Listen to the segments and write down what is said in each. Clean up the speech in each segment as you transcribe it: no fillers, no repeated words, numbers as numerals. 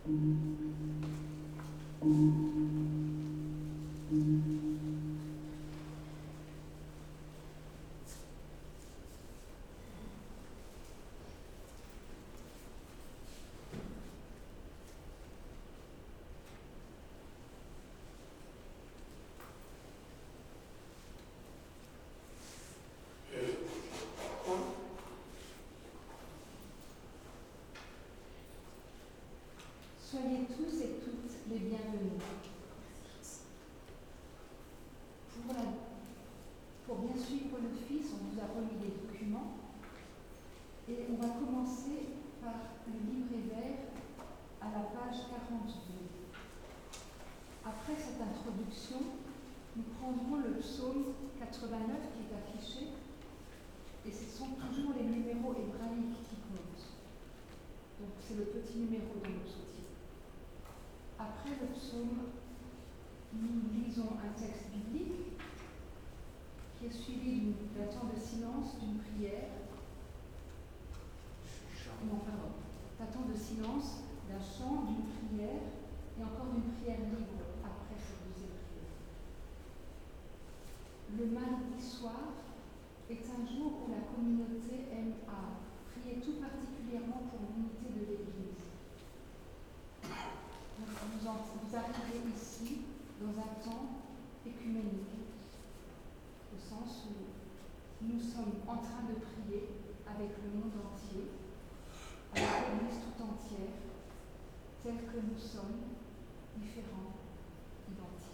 Soyez tous et toutes les bienvenus. Pour bien suivre l'office, on vous a remis les documents et on va commencer par le livret vert à la page 42. Après cette introduction, nous prendrons le psaume 89 qui est affiché et ce sont toujours les numéros hébraïques qui comptent. Donc c'est le petit numéro dans le psaume. Après le psaume, nous lisons un texte biblique qui est suivi d'un temps de silence, d'une prière. D'un temps de silence, d'un chant, d'une prière et encore d'une prière libre après cette deuxième prière. Le mardi soir est un jour où la communauté aime à prier tout particulièrement pour l'unité de l'Église. Vous arrivez ici dans un temps écuménique, au sens où nous sommes en train de prier avec le monde entier, avec l'Église tout entière, telle que nous sommes, différents, identiques.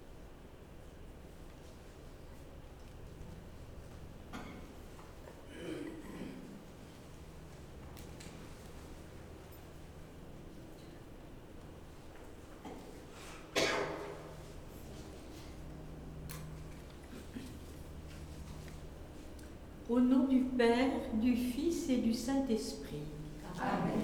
Au nom du Père, du Fils et du Saint-Esprit. Amen.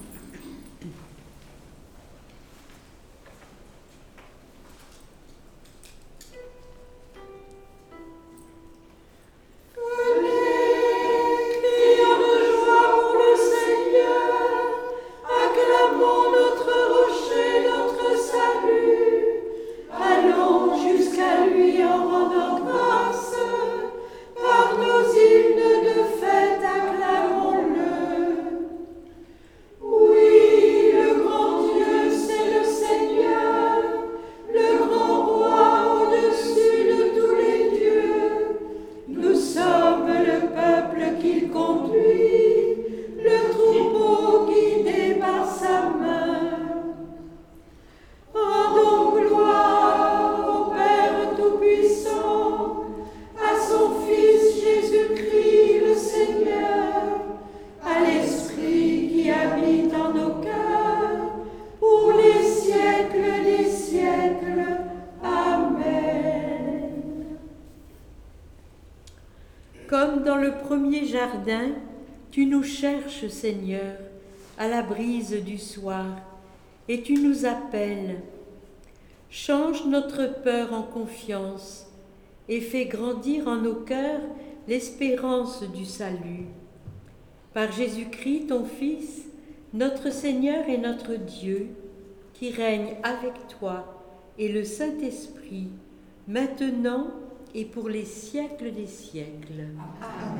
Comme dans le premier jardin, tu nous cherches, Seigneur, à la brise du soir, et tu nous appelles. Change notre peur en confiance et fais grandir en nos cœurs l'espérance du salut. Par Jésus-Christ, ton Fils, notre Seigneur et notre Dieu, qui règne avec toi et le Saint-Esprit, maintenant et pour les siècles des siècles. Amen.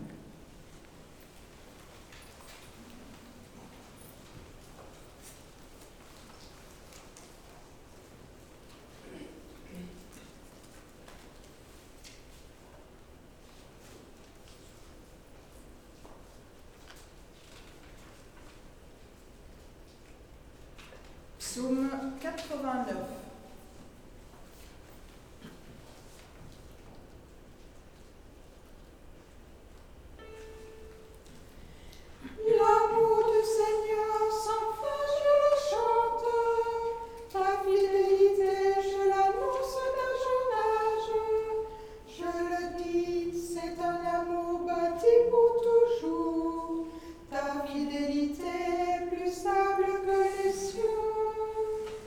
Psaume 89. L'amour du Seigneur sans fin, je le chante. Ta fidélité, je l'annonce d'âge en âge. Je le dis, c'est un amour bâti pour toujours. Ta fidélité est plus stable que les cieux.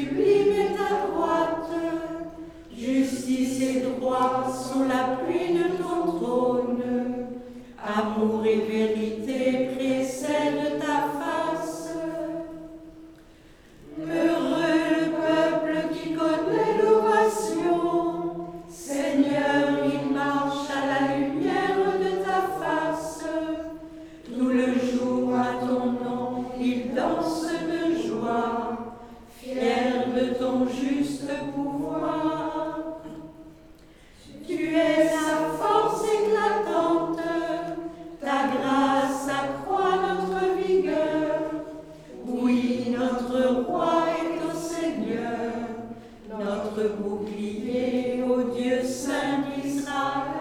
sublime est ta droite. Justice et droit sont l'appui de ton trône. Amour et vérité précèdent ta face. Heureux le peuple qui connaît l'ovation. Seigneur, il marche à la lumière de ta face. Tout le jour à ton nom, il danse de joie, fier de ton juste pouvoir. Tu es sa force éclatante, ta grâce accroît notre vigueur. Oui, notre roi est au Seigneur, notre bouclier au Dieu saint d'Israël.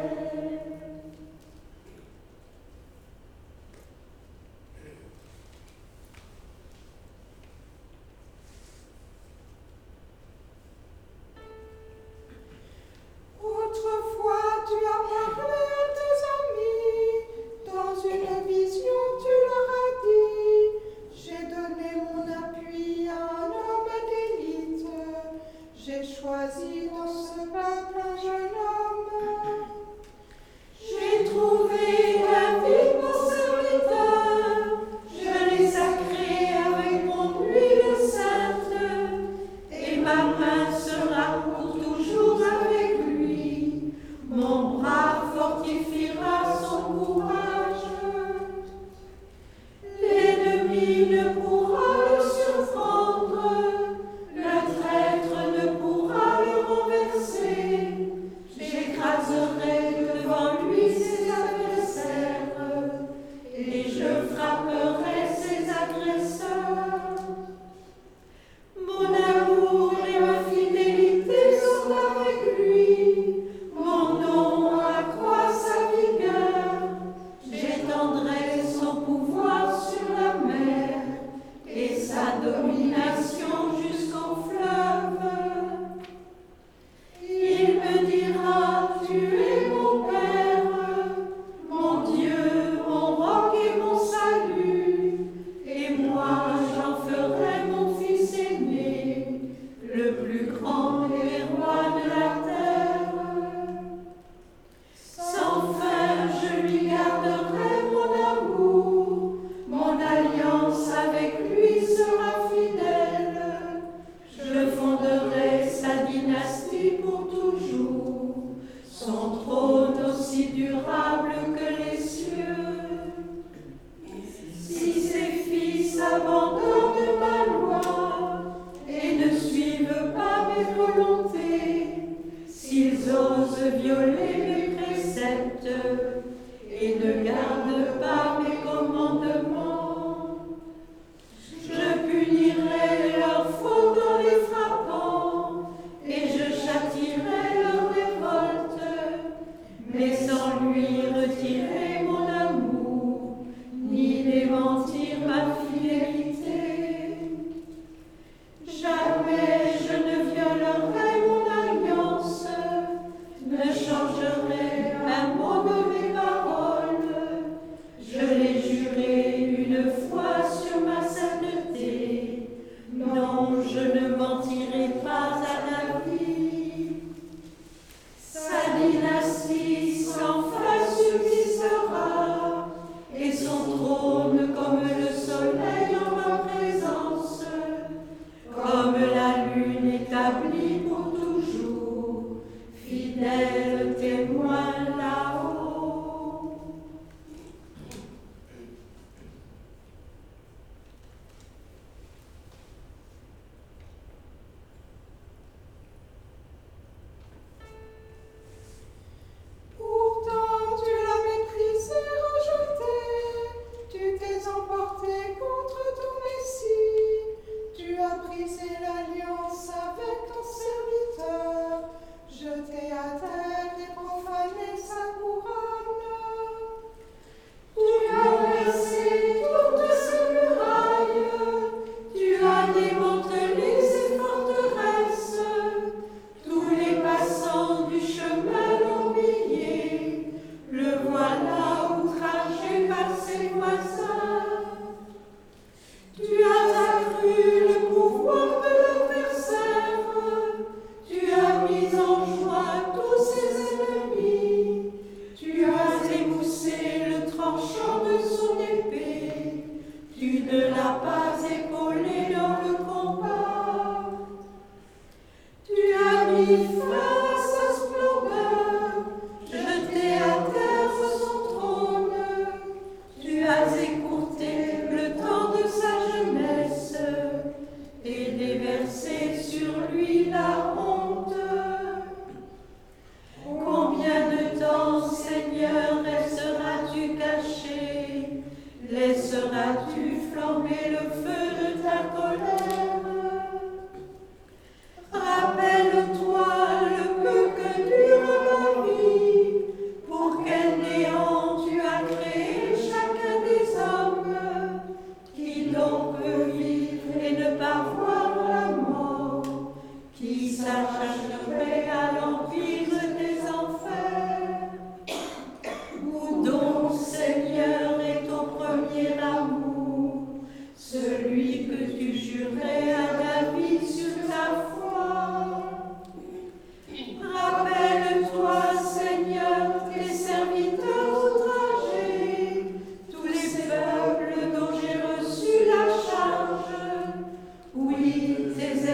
Autrefois, tu as parlé à tes amis. Dans une vision, tu leur as dit: j'ai donné mon appui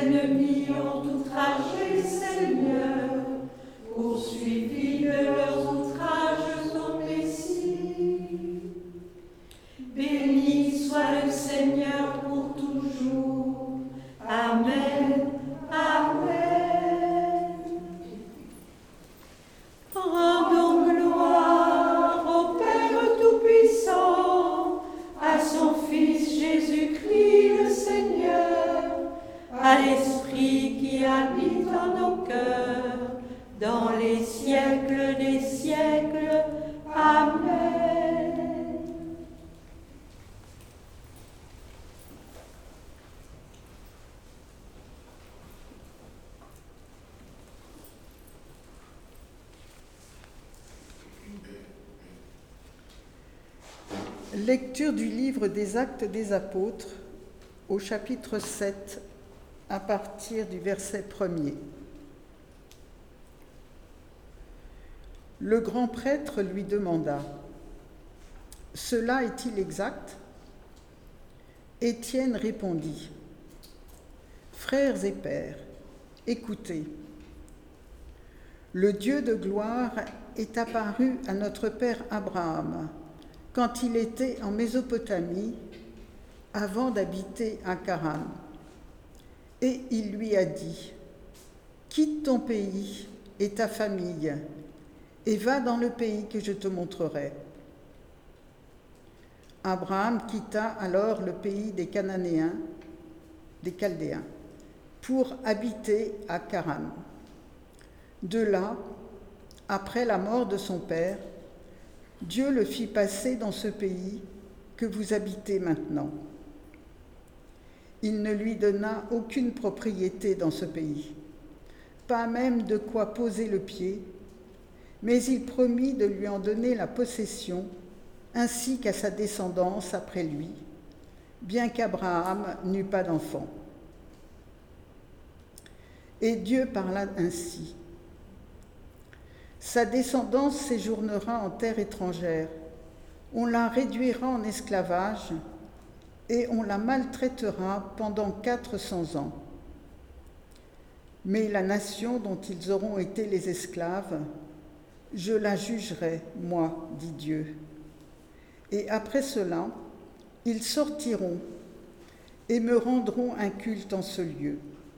ennemis ont outragé, Seigneur, poursuivis de leurs outrages ton Messie. Béni soit le Seigneur pour toujours. Amen. Amen. Rendons gloire au Père Tout-Puissant, à son Fils Jésus-Christ le Seigneur, à l'Esprit qui habite en nos cœurs, dans les siècles des siècles. Amen. Lecture du livre des Actes des Apôtres au chapitre 7 à partir du verset 1er. Le grand prêtre lui demanda : « Cela est-il exact ?» Étienne répondit : « Frères et pères, écoutez. Le Dieu de gloire est apparu à notre père Abraham quand il était en Mésopotamie, avant d'habiter à Charan. Et il lui a dit : quitte ton pays et ta famille, et va dans le pays que je te montrerai. Abraham quitta alors le pays des Cananéens, des Chaldéens, pour habiter à Charan. De là, après la mort de son père, Dieu le fit passer dans ce pays que vous habitez maintenant. Il ne lui donna aucune propriété dans ce pays, pas même de quoi poser le pied, mais il promit de lui en donner la possession, ainsi qu'à sa descendance après lui, bien qu'Abraham n'eût pas d'enfant. Et Dieu parla ainsi : sa descendance séjournera en terre étrangère, on la réduira en esclavage et on la maltraitera pendant 400 ans. Mais la nation dont ils auront été les esclaves, je la jugerai, moi, dit Dieu. Et après cela, ils sortiront et me rendront un culte en ce lieu.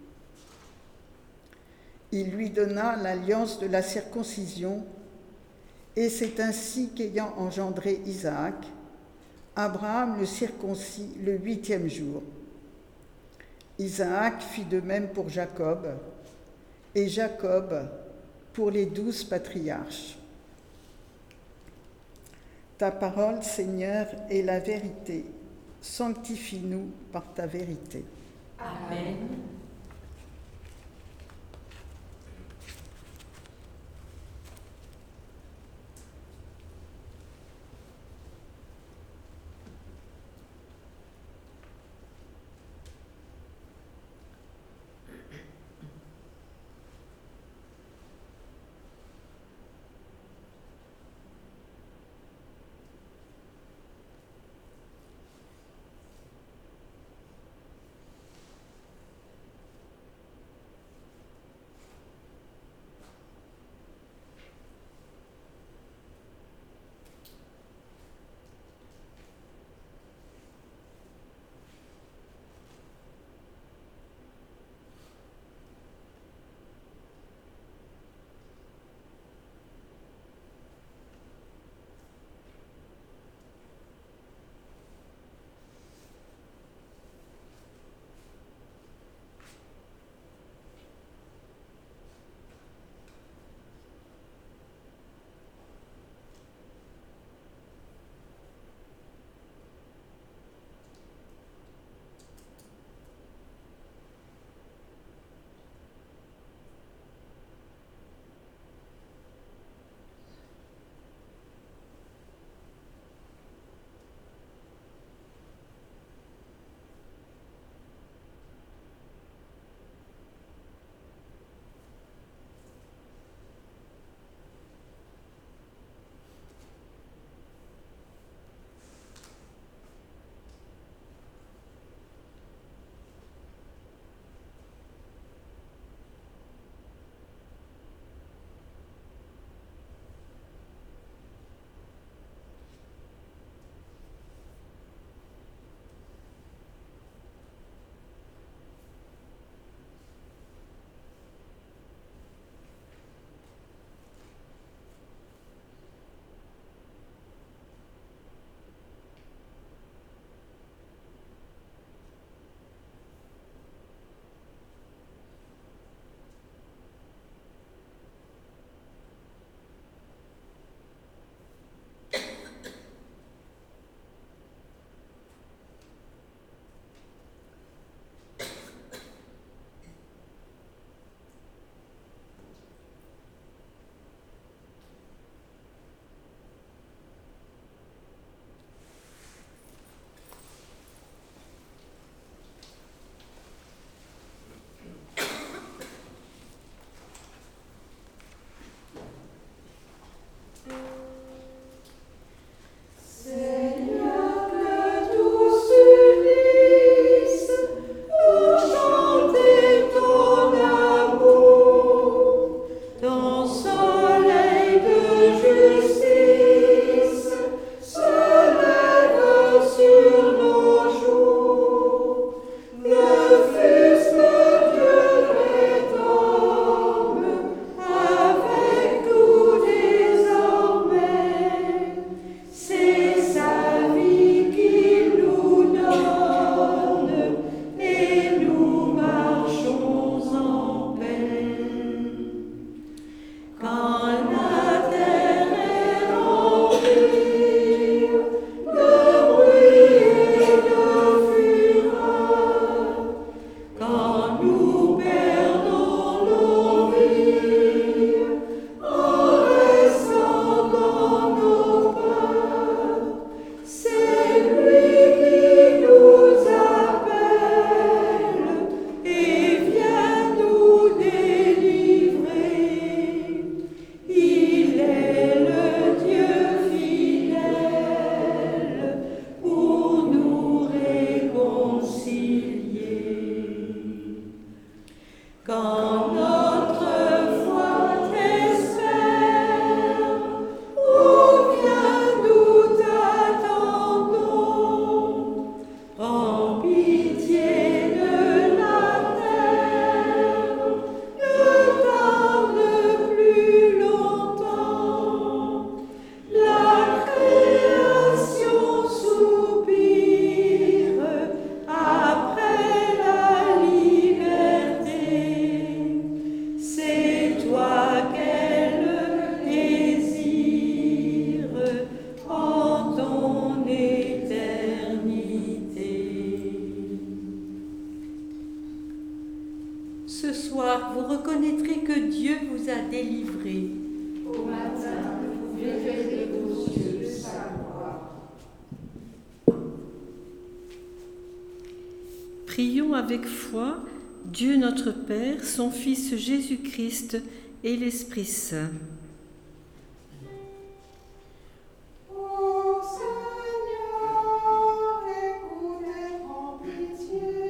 Il lui donna l'alliance de la circoncision, et c'est ainsi qu'ayant engendré Isaac, Abraham le circoncit le 8e jour. Isaac fit de même pour Jacob, et Jacob pour les 12 patriarches. Ta parole, Seigneur, est la vérité. Sanctifie-nous par ta vérité. Amen. Quand notre foi t'espère, ô viens, nous t'attendons. Prends pitié de la terre, ne tarde plus longtemps. La création soupire après la liberté. C'est toi qu'elle désire en ton éternité. Ce soir, vous reconnaîtrez que Dieu vous a délivré. Au matin, vous verrez aux yeux sa gloire. Prions avec foi Dieu notre Père, son Fils Jésus-Christ et l'Esprit Saint. Ô Seigneur, écoute et prends pitié.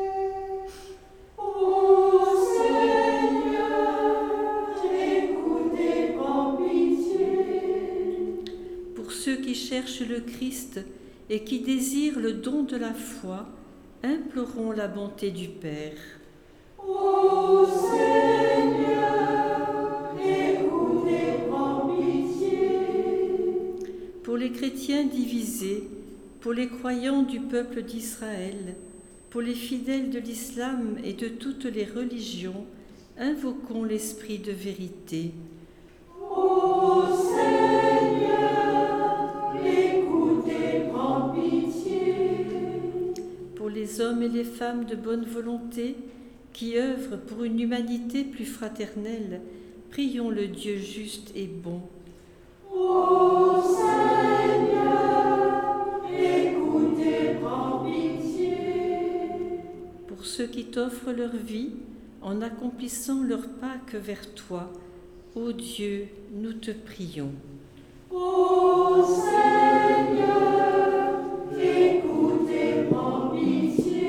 Ô Seigneur, écoute et prends pitié. Pour ceux qui cherchent le Christ et qui désirent le don de la foi, implorons la bonté du Père. Ô Seigneur, écoute et prends pitié. Pour les chrétiens divisés, pour les croyants du peuple d'Israël, pour les fidèles de l'islam et de toutes les religions, invoquons l'Esprit de vérité. Ô Seigneur, écoute et prends pitié. Pour les hommes et les femmes de bonne volonté qui œuvrent pour une humanité plus fraternelle, prions le Dieu juste et bon. Ô Seigneur, écoute et prends pitié. Pour ceux qui t'offrent leur vie en accomplissant leur Pâques vers toi, ô Dieu, nous te prions. Ô Seigneur, écoute et prends pitié.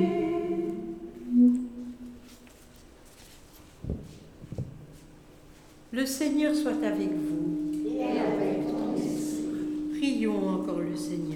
Le Seigneur soit avec vous. Et avec ton esprit. Prions encore le Seigneur.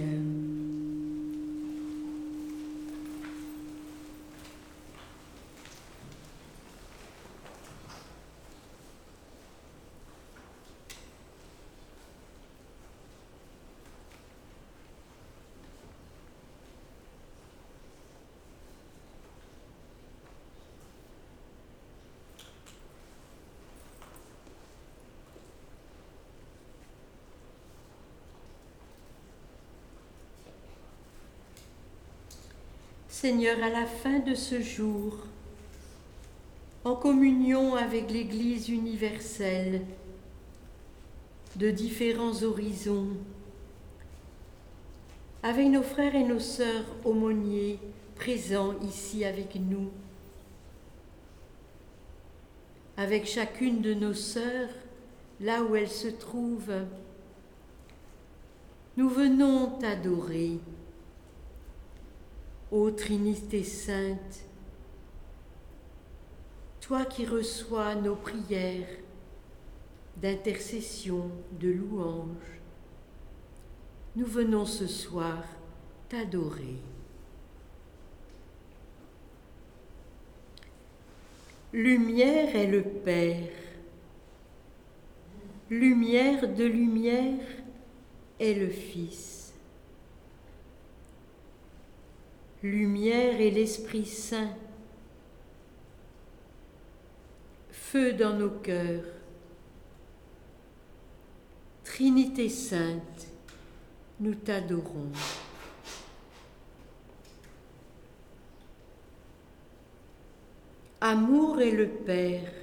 Seigneur, à la fin de ce jour, en communion avec l'Église universelle de différents horizons, avec nos frères et nos sœurs aumôniers présents ici avec nous, avec chacune de nos sœurs, là où elles se trouvent, nous venons t'adorer. Ô Trinité Sainte, toi qui reçois nos prières d'intercession, de louange, nous venons ce soir t'adorer. Lumière est le Père, lumière de lumière est le Fils. Lumière est l'Esprit Saint, feu dans nos cœurs. Trinité Sainte, nous t'adorons. Amour est le Père,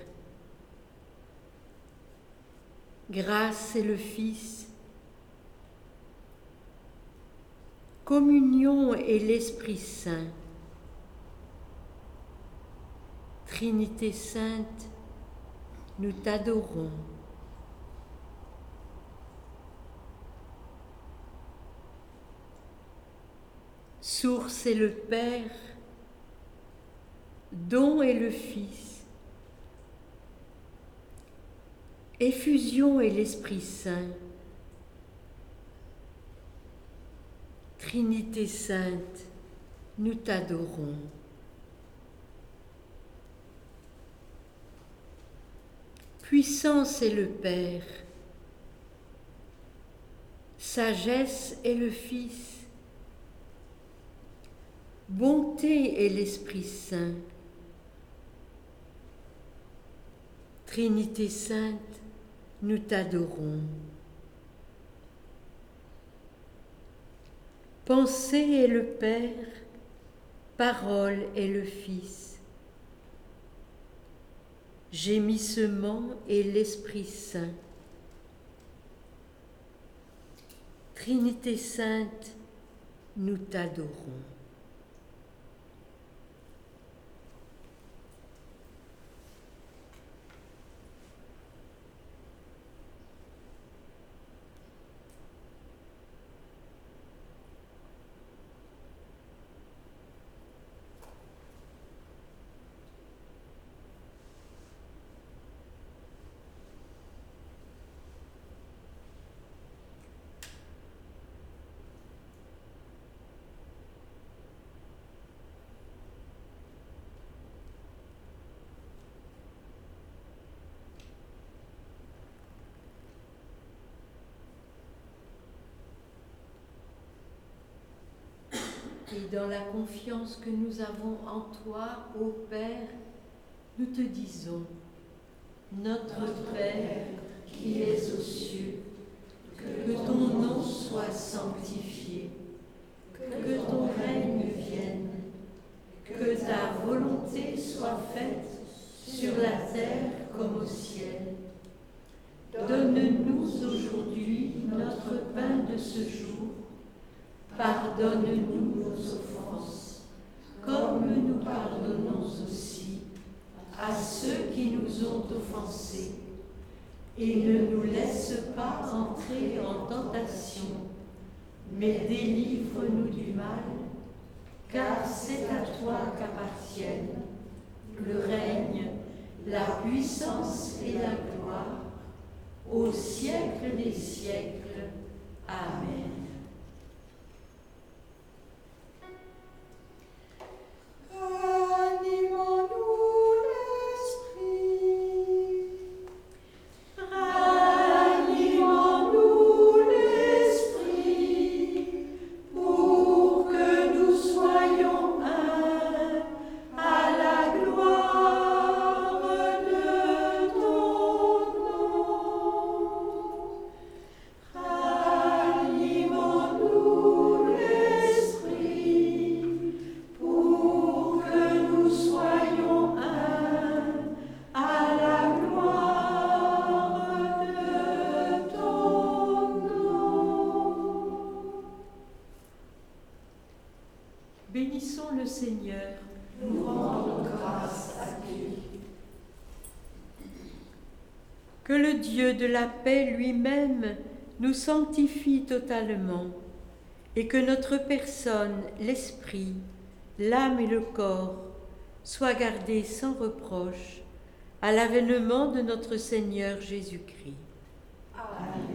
grâce est le Fils, communion est l'Esprit Saint. Trinité Sainte, nous t'adorons. Source est le Père, dont est le Fils, effusion est l'Esprit Saint, Trinité sainte, nous t'adorons. Puissance est le Père, sagesse est le Fils, bonté est l'Esprit Saint, Trinité sainte, nous t'adorons. Pensée est le Père, parole est le Fils, gémissement est l'Esprit Saint. Trinité sainte, nous t'adorons. Et dans la confiance que nous avons en toi, ô Père, nous te disons, notre Père qui es aux cieux, que ton nom soit sanctifié, que ton règne vienne, que ta volonté soit faite sur la terre comme au ciel. Donne-nous aujourd'hui notre pain de ce jour. Pardonne-nous nos offenses, comme nous pardonnons aussi à ceux qui nous ont offensés. Et ne nous laisse pas entrer en tentation, mais délivre-nous du mal, car c'est à toi qu'appartiennent le règne, la puissance et la gloire, au siècle des siècles. Amen. Bénissons le Seigneur, nous rendons grâce à Dieu. Que le Dieu de la paix lui-même nous sanctifie totalement, et que notre personne, l'esprit, l'âme et le corps soient gardés sans reproche à l'avènement de notre Seigneur Jésus-Christ. Amen.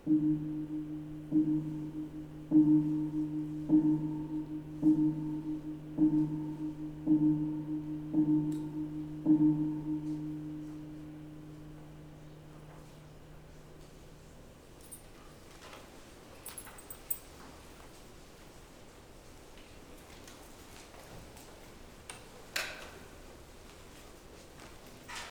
Amen.